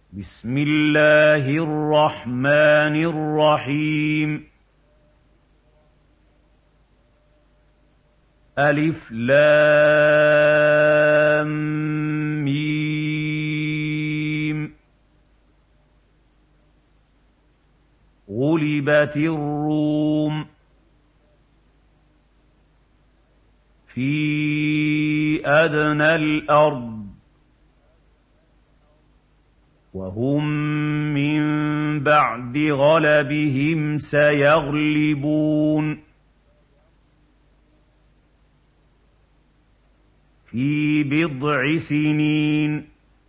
بسم الله الرحمن الرحيم ألف لام ميم غلبت الروم في أدنى الأرض وهم من بعد غلبهم سيغلبون في بضع سنين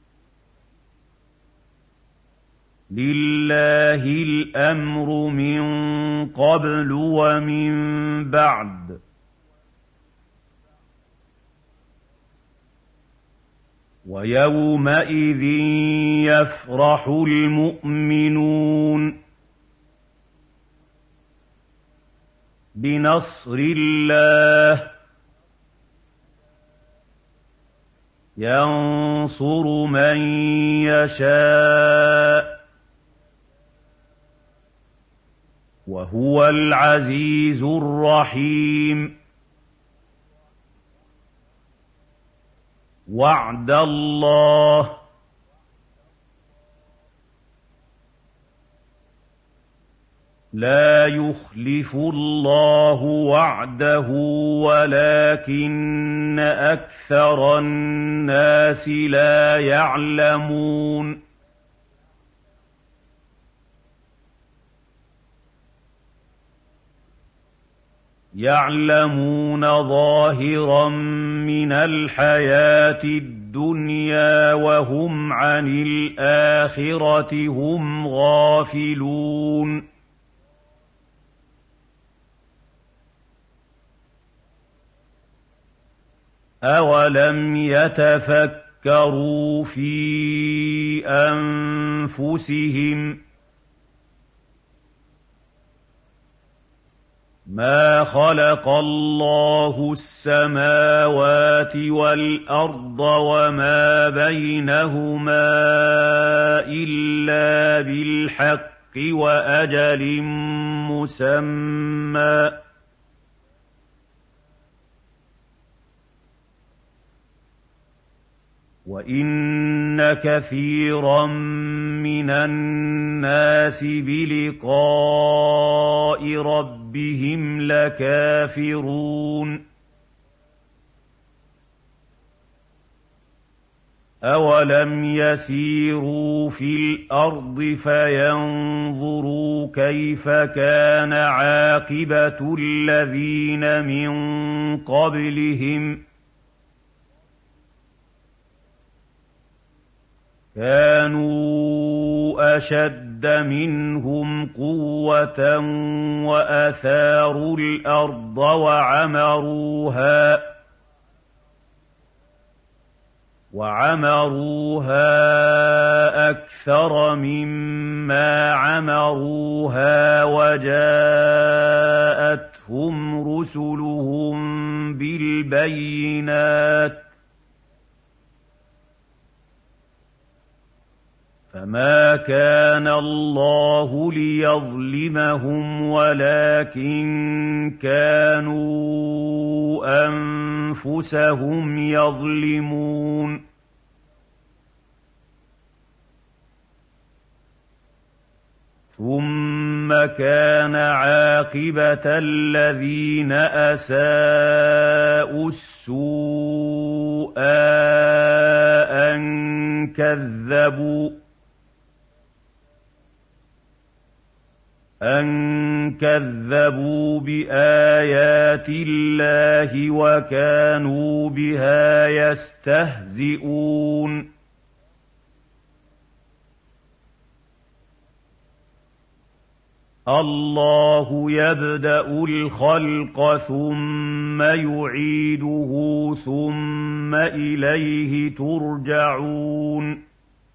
لله الأمر من قبل ومن بعد ويومئذ يفرح المؤمنون بنصر الله ينصر من يشاء وهو العزيز الرحيم وعد الله لا يخلف الله وعده ولكن أكثر الناس لا يعلمون يعلمون ظاهرا من الحياة الدنيا وهم عن الآخرة هم غافلون أولم يتفكروا في أنفسهم ما خلق الله السماوات والأرض وما بينهما إلا بالحق وأجل مسمى وَإِنَّ كَثِيرًا مِّنَ النَّاسِ بِلِقَاءِ رَبِّهِمْ لَكَافِرُونَ أَوَلَمْ يَسِيرُوا فِي الْأَرْضِ فَيَنظُرُوا كَيْفَ كَانَ عَاقِبَةُ الَّذِينَ مِن قَبْلِهِمْ كانوا أشد منهم قوة وأثاروا الأرض وعمروها أكثر مما عمروها وجاءتهم رسلهم بالبينات فما كان الله ليظلمهم ولكن كانوا أنفسهم يظلمون ثم كان عاقبة الذين أساءوا السوء أن كذبوا بآيات الله وكانوا بها يستهزئون الله يبدأ الخلق ثم يعيده ثم إليه ترجعون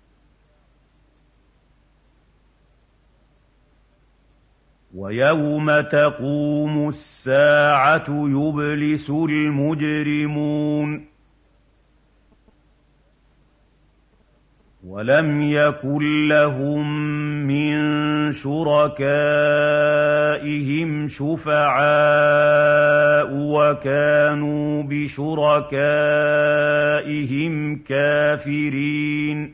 ويوم تقوم الساعة يبلس المجرمون وَلَمْ يَكُن لَّهُم مِّن شُرَكَائِهِمْ شُفَعَاءُ وَكَانُوا بِشُرَكَائِهِمْ كَافِرِينَ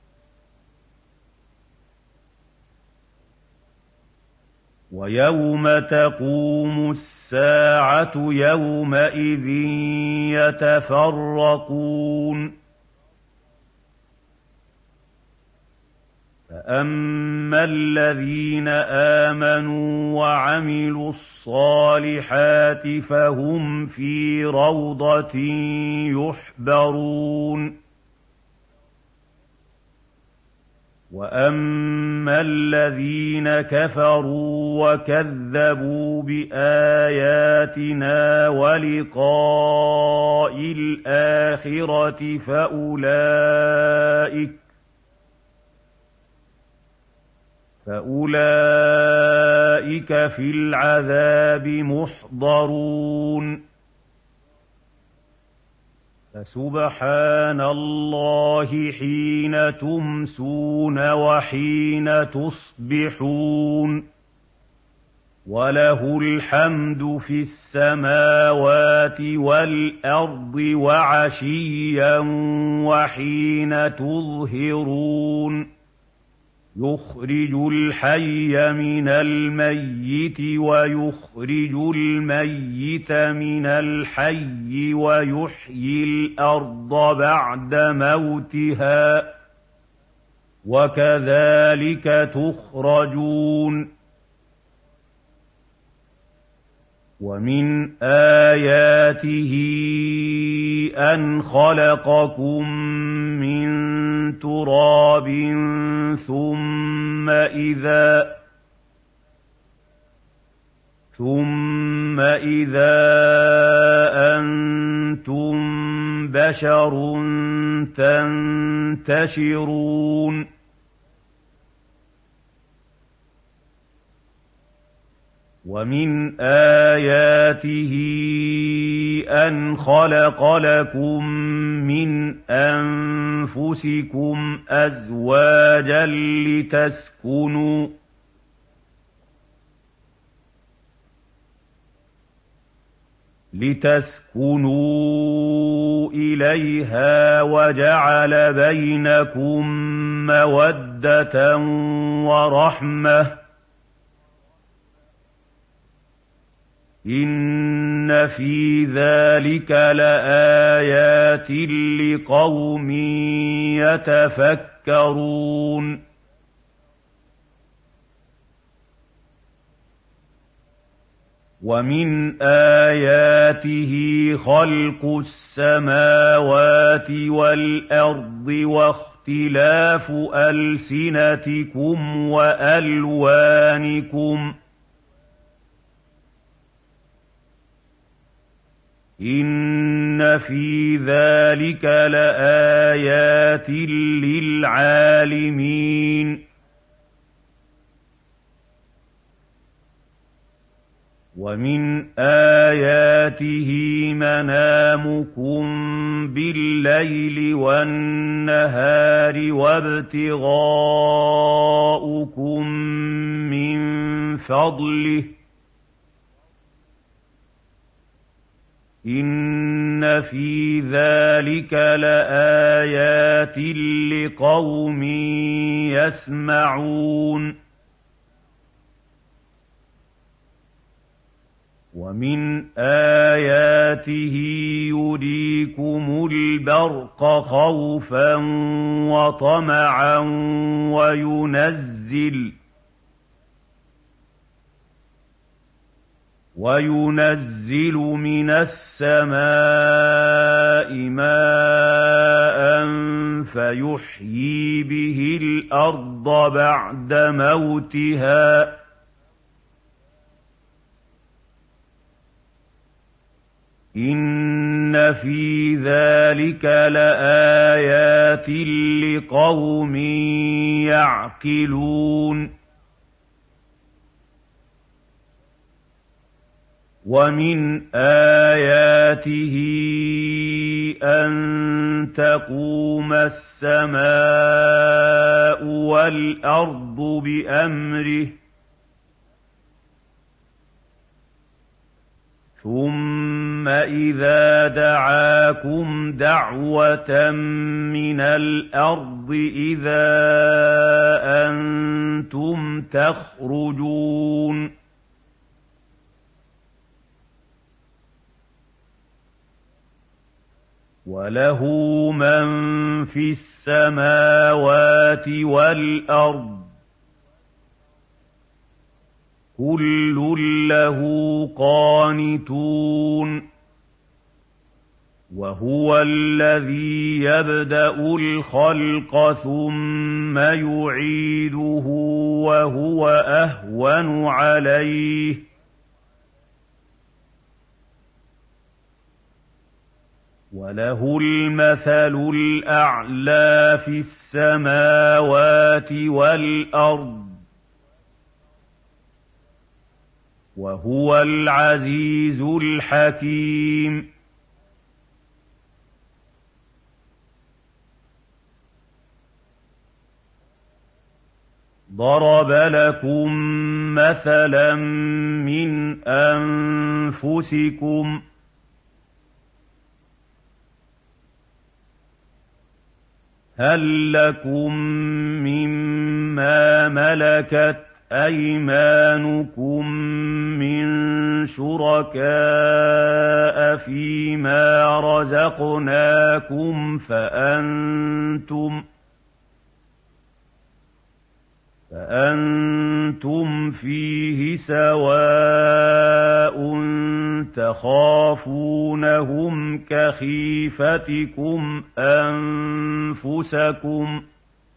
وَيَوْمَ تَقُومُ السَّاعَةُ يَوْمَئِذٍ يَتَفَرَّقُونَ فَأَمَّا الَّذِينَ آمَنُوا وَعَمِلُوا الصَّالِحَاتِ فَهُمْ فِي رَوْضَةٍ يُحْبَرُونَ وَأَمَّا الَّذِينَ كَفَرُوا وَكَذَّبُوا بِآيَاتِنَا وَلِقَاءِ الْآخِرَةِ فَأُولَٰئِكَ فِي الْعَذَابِ مُحْضَرُونَ فَسُبْحَانَ اللَّهِ حِينَ تُمْسُونَ وَحِينَ تُصْبِحُونَ وَلَهُ الْحَمْدُ فِي السَّمَاوَاتِ وَالْأَرْضِ وَعَشِيًّا وَحِينَ تُظْهِرُونَ يُخْرِجُ الْحَيَّ مِنَ الْمَيِّتِ وَيُخْرِجُ الْمَيِّتَ مِنَ الْحَيِّ وَيُحْيِي الْأَرْضَ بَعْدَ مَوْتِهَا ۚ وَكَذَٰلِكَ تُخْرَجُونَ وَمِنْ آيَاتِهِ أَنْ خَلَقَكُم مِّن تُرَابٍ ثُمَّ إِذَا أَنتُم بَشَرٌ تَنتَشِرُونَ وَمِنْ آيَاتِهِ أَنْ خَلَقَ لَكُم مِّنْ أَنفُسِكُمْ أَزْوَاجًا لِتَسْكُنُوا إِلَيْهَا وَجَعَلَ بَيْنَكُم مَّوَدَّةً وَرَحْمَةً ۚ إِنَّ فِي ذَٰلِكَ لَآيَاتٍ لِّقَوْمٍ يَتَفَكَّرُونَ وَمِنْ آيَاتِهِ خَلْقُ السَّمَاوَاتِ وَالْأَرْضِ وَاخْتِلَافُ أَلْسِنَتِكُمْ وَأَلْوَانِكُمْ ۚ إِنَّ فِي ذَٰلِكَ لَآيَاتٍ لِّلْعَالِمِينَ وَمِنْ آيَاتِهِ مَنَامُكُم بِاللَّيْلِ وَالنَّهَارِ وَابْتِغَاؤُكُم مِّن فَضْلِهِ ۚ إِنَّ فِي ذَٰلِكَ لَآيَاتٍ لِّقَوْمٍ يَسْمَعُونَ. وَمِنْ آيَاتِهِ يُرِيكُمُ الْبَرْقَ خَوْفًا وَطَمَعًا وَيُنَزِّلُ مِنَ السَّمَاءِ مَاءً فَيُحْيِي بِهِ الْأَرْضَ بَعْدَ مَوْتِهَا ۚ إِنَّ فِي ذَٰلِكَ لَآيَاتٍ لِّقَوْمٍ يَعْقِلُونَ وَمِنْ آيَاتِهِ أَن تَقُومَ السَّمَاءُ وَالْأَرْضُ بِأَمْرِهِ ثُمَّ إِذَا دَعَاكُمْ دَعْوَةً مِّنَ الْأَرْضِ إِذَا أَنتُمْ تَخْرُجُونَ وَلَهُ مَن فِي السَّمَاوَاتِ وَالْأَرْضِ كُلٌّ لَّهُ قَانِتُونَ وَهُوَ الَّذِي يَبْدَأُ الْخَلْقَ ثُمَّ يُعِيدُهُ وَهُوَ أَهْوَنُ عَلَيْهِ وَلَهُ الْمَثَلُ الْأَعْلَىٰ فِي السَّمَاوَاتِ وَالْأَرْضِ وَهُوَ الْعَزِيزُ الْحَكِيمُ ضَرَبَ لَكُم مَّثَلًا مِّنْ أَنفُسِكُمْ ۖ هَل لَّكُم مِّمَّا مَلَكَتْ أَيْمَانُكُم مِّن شُرَكَاءَ فِيمَا رَزَقْنَاكُمْ فَأَنتُمْ فِيهِ سَوَاءٌ تَخَافُونَهُمْ كَخِيفَتِكُمْ أَنفُسَكُمْ ۚ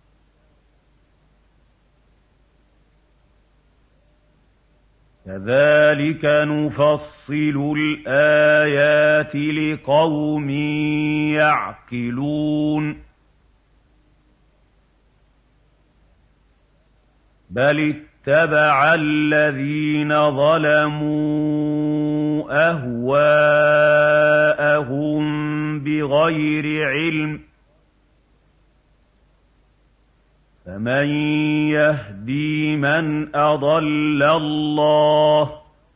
كَذَٰلِكَ نُفَصِّلُ الْآيَاتِ لِقَوْمٍ يَعْقِلُونَ بَلِ اتَّبَعَ الَّذِينَ ظَلَمُوا أَهْوَاءَهُم بِغَيْرِ عِلْمٍ ۖ فَمَن يَهْدِي مَنْ أَضَلَّ اللَّهُ ۖ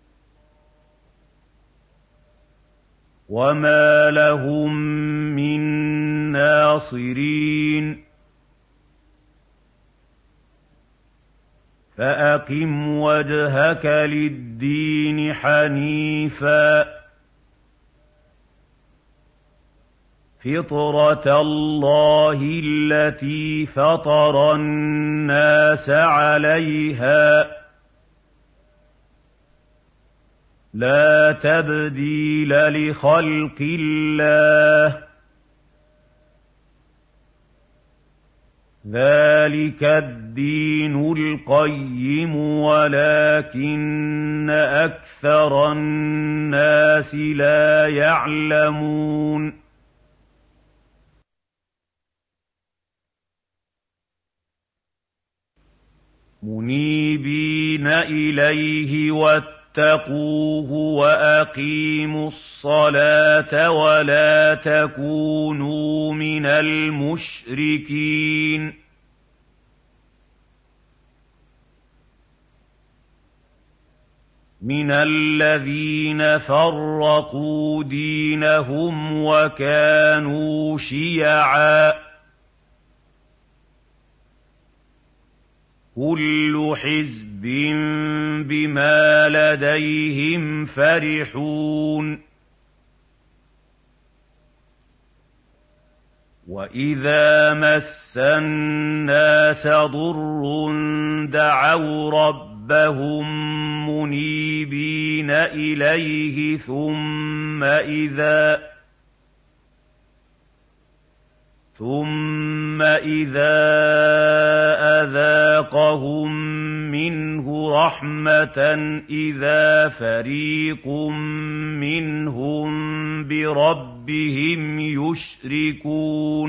وَمَا لَهُم مِّن نَّاصِرِينَ فَأَقِمْ وَجْهَكَ لِلدِّينِ حَنِيفًا ۚ فِطْرَتَ اللَّهِ الَّتِي فَطَرَ النَّاسَ عَلَيْهَا ۚ لَا تَبْدِيلَ لِخَلْقِ اللَّهِ ۚ ذَٰلِكَ الدِّينُ الْقَيِّمُ وَلَٰكِنَّ أَكْثَرَ النَّاسِ لَا يَعْلَمُونَ مُنِيبِينَ إِلَيْهِ وَاتَّقُوهُ وَأَقِيمُوا الصَّلَاةَ وَلَا تَكُونُوا مِنَ الْمُشْرِكِينَ مِنَ الَّذِينَ فَرَّقُوا دِينَهُمْ وَكَانُوا شِيَعًا ۖ كُلُّ حِزْبٍ بِمَا لَدَيْهِمْ فَرِحُونَ وَإِذَا مَسَّ النَّاسَ ضُرٌّ دَعَوْا رَبَّهُم مُّنِيبِينَ إِلَيْهِ ثُمَّ إِذَا أَذَاقَهُم مِّنْهُ رَحْمَةً إِذَا فَرِيقٌ مِّنْهُم بِرَبِّهِمْ يُشْرِكُونَ.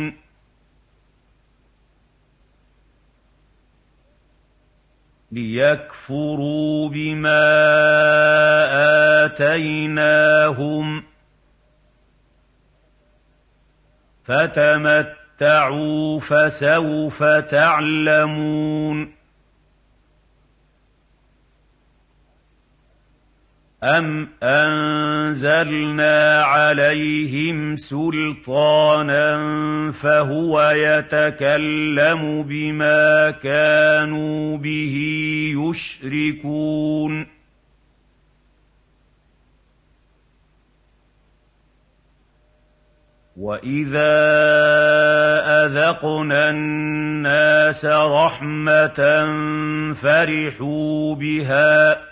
ليكفروا بما آتيناهم فتمتعوا فسوف تعلمون أم أنزلنا عليهم سلطانا فهو يتكلم بما كانوا به يشركون وإذا أذقنا الناس رحمة فرحوا بها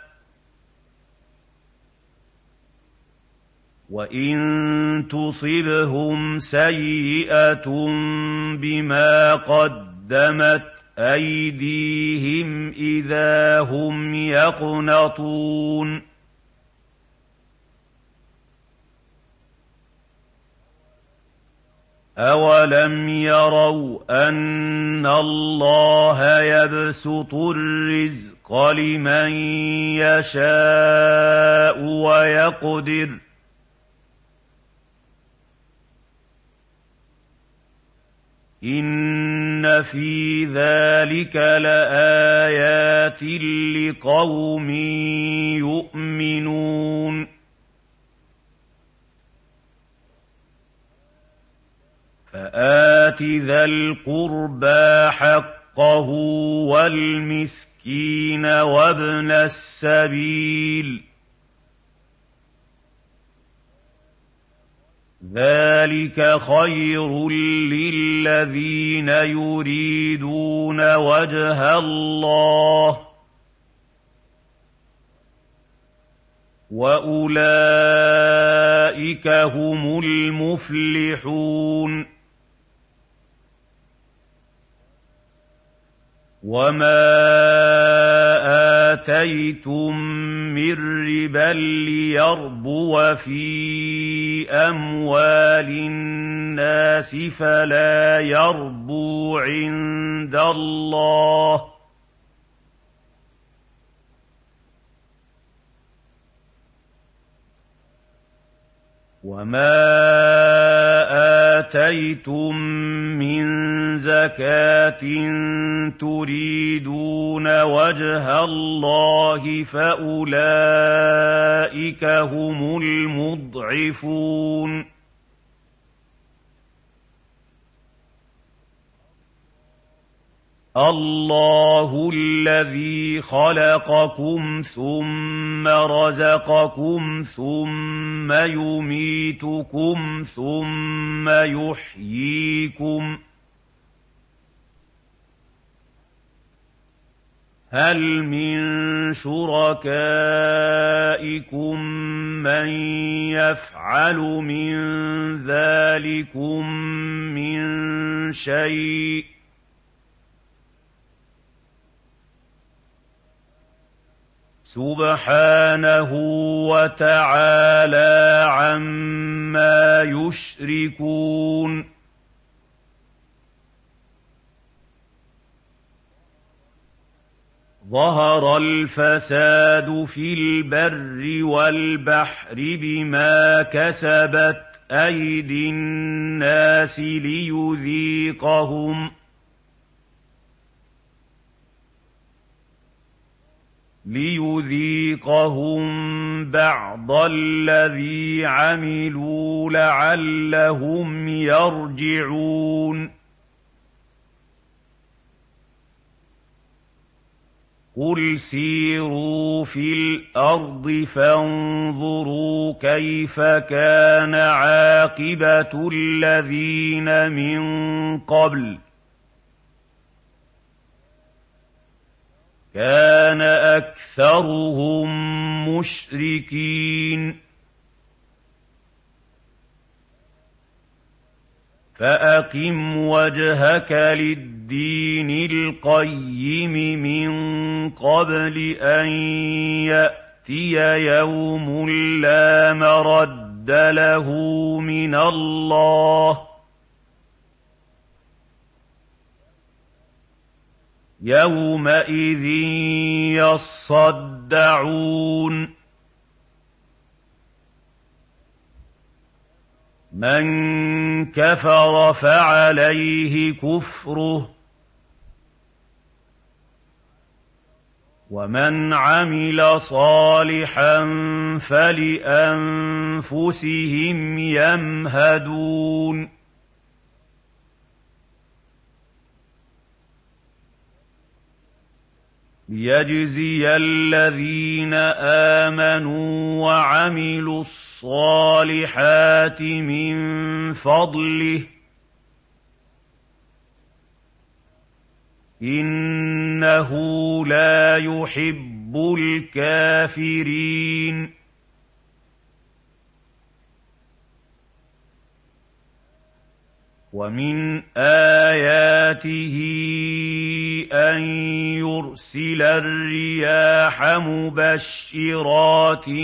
وإن تصبهم سيئة بما قدمت أيديهم إذا هم يقنطون أولم يروا أن الله يبسط الرزق لمن يشاء ويقدر إن في ذلك لآيات لقوم يؤمنون فآت ذا القربى حقه والمسكين وابن السبيل ذلك خير للذين يريدون وجه الله وأولئك هم المفلحون وما آتيتم من ربا ليربو في أموال الناس فلا يربو عند الله وما آتيتم من زكاة تريدون وجه الله فأولئك هم المضعفون الله الذي خلقكم ثم رزقكم ثم يميتكم ثم يحييكم هل من شركائكم من يفعل من ذلكم من شيء سبحانه وتعالى عما يشركون ظهر الفساد في البر والبحر بما كسبت أيدي الناس ليذيقهم بعض الذي عملوا لعلهم يرجعون قل سيروا في الأرض فانظروا كيف كان عاقبة الذين من قبل كان أكثرهم مشركين فأقم وجهك للدين القيم من قبل أن يأتي يوم لا مرد له من الله يَوْمَئِذٍ يَصَّدَّعُونَ مَن كَفَرَ فَعَلَيْهِ كُفْرُهُ وَمَنْ عَمِلَ صَالِحًا فَلِأَنفُسِهِمْ يَمْهَدُونَ لِيَجْزِيَ الَّذِينَ آمَنُوا وَعَمِلُوا الصَّالِحَاتِ مِن فَضْلِهِ إِنَّهُ لَا يُحِبُّ الْكَافِرِينَ وَمِنْ آيَاتِهِ أَن يُرْسِلَ الرِّيَاحَ مُبَشِّرَاتٍ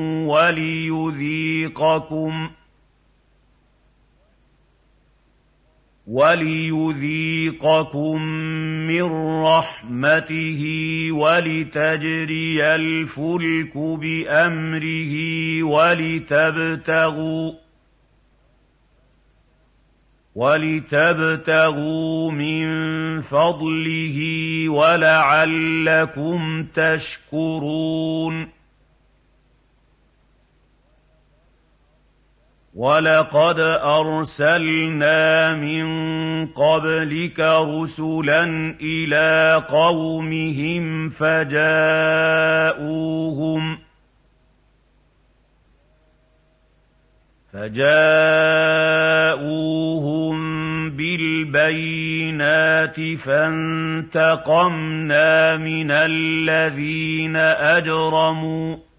وَلِيُذِيقَكُم مِّن رَّحْمَتِهِ وَلِتَجْرِيَ الْفُلْكُ بِأَمْرِهِ وَلِتَبْتَغُوا مِن فَضْلِهِ وَلَعَلَّكُمْ تَشْكُرُونَ وَلَقَدْ أَرْسَلْنَا مِن قَبْلِكَ رُسُلًا إِلَىٰ قَوْمِهِمْ فَجَاءُوهُم بِالْبَيِّنَاتِ فَانتَقَمْنَا مِنَ الَّذِينَ أَجْرَمُوا ۖ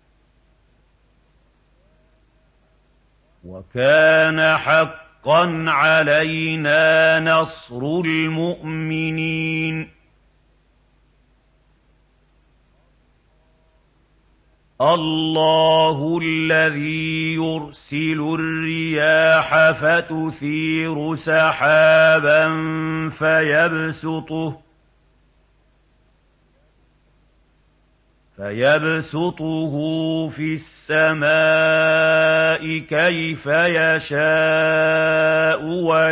وَكَانَ حَقًّا عَلَيْنَا نَصْرُ الْمُؤْمِنِينَ اللَّهُ الَّذِي يُرْسِلُ الرِّيَاحَ فَتُثِيرُ سَحَابًا فَيَبْسُطُهُ فِي السَّمَاءِ كَيْفَ يَشَاءُ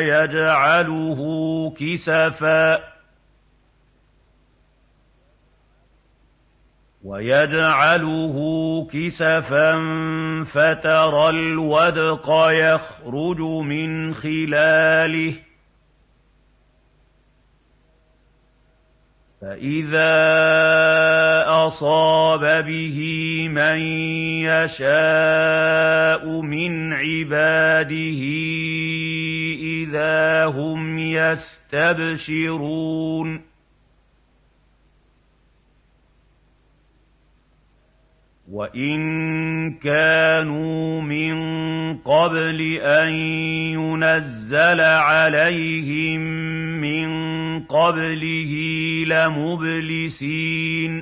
وَيَجْعَلُهُ كِسَفًا فَتَرَى الْوَدْقَ يَخْرُجُ مِنْ خِلَالِهِ فَإِذَا أَصَابَ بِهِ مَن يَشَاءُ مِنْ عِبَادِهِ إِذَا هُمْ يَسْتَبْشِرُونَ وَإِن كَانُوا مِن قَبْلِ أَن يُنَزَّلَ عَلَيْهِم مِّن قَبْلِهِ لَمُبْلِسِينَ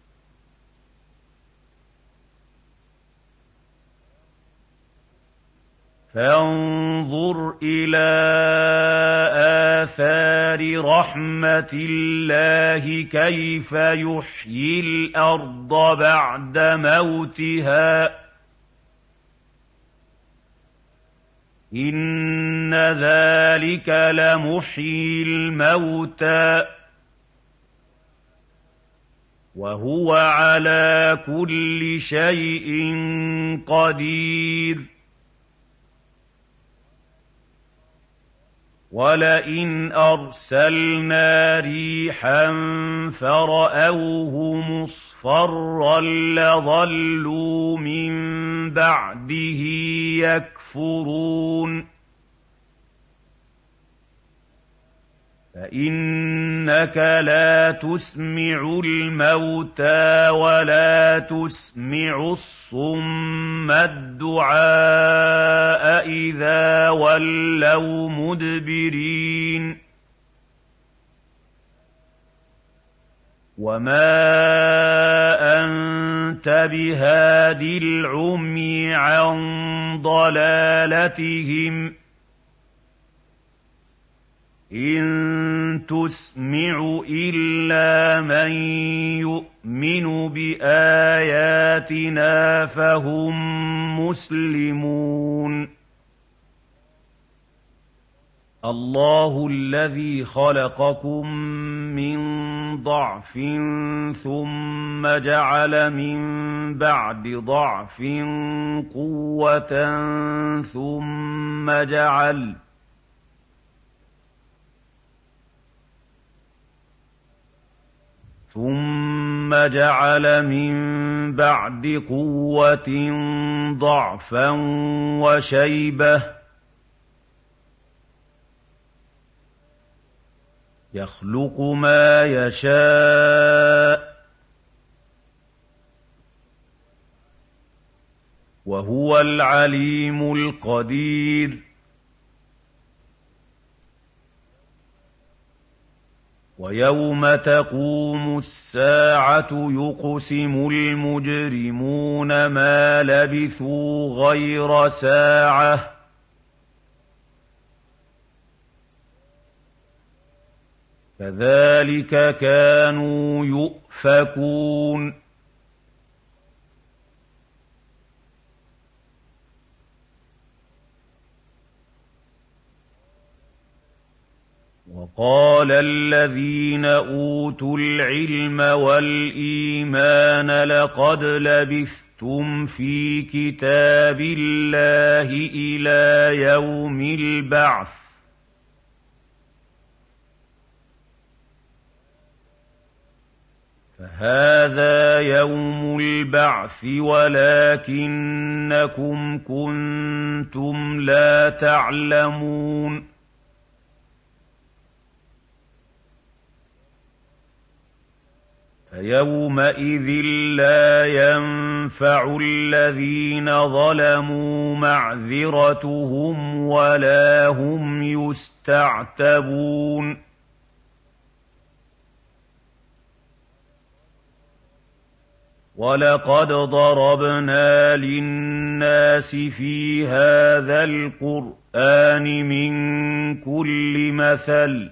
فَانظُرْ إِلَىٰ آثَارِ رَحْمَتِ اللَّهِ كَيْفَ يُحْيِي الْأَرْضَ بَعْدَ مَوْتِهَا ۚ إِنَّ ذَٰلِكَ لَمُحْيِي الْمَوْتَىٰ ۖ وَهُوَ عَلَىٰ كُلِّ شَيْءٍ قَدِيرٌ وَلَئِنْ أَرْسَلْنَا رِيحًا فَرَأَوْهُ مُصْفَرًّا لَّظَلُّوا مِن بَعْدِهِ يَكْفُرُونَ فَإِنَّكَ لَا تُسْمِعُ الْمَوْتَىٰ وَلَا تُسْمِعُ الصُّمَّ الدُّعَاءَ إِذَا وَلَّوْا مُدْبِرِينَ وَمَا أَنتَ بِهَادِ الْعُمْيِ عَن ضَلَالَتِهِمْ ۖ إِن تسمع إلا من يؤمن بآياتنا فهم مسلمون الله الذي خلقكم من ضعف ثم جعل من بعد ضعف قوة ثم جعل من بعد قوة ضعفا وشيبة يخلق ما يشاء وهو العليم القدير ويوم تقوم الساعة يقسم المجرمون ما لبثوا غير ساعة كذلك كانوا يؤفكون وقال الذين أوتوا العلم والإيمان لقد لبثتم في كتاب الله إلى يوم البعث فهذا يوم البعث ولكنكم كنتم لا تعلمون فيومئذ لا ينفع الذين ظلموا معذرتهم ولا هم يستعتبون ولقد ضربنا للناس في هذا القرآن من كل مثل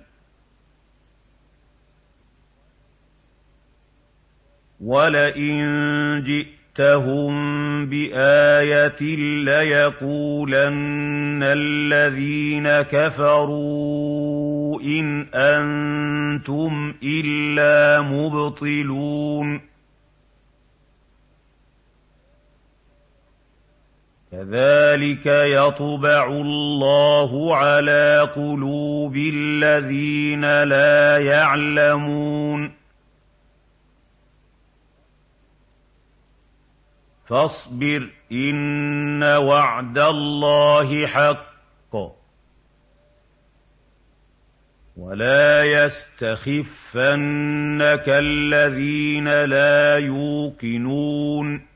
ولئن جئتهم بآية ليقولن الذين كفروا إن أنتم إلا مبطلون كذلك يطبع الله على قلوب الذين لا يعلمون فاصبر إن وعد الله حق ولا يستخفنك الذين لا يوقنون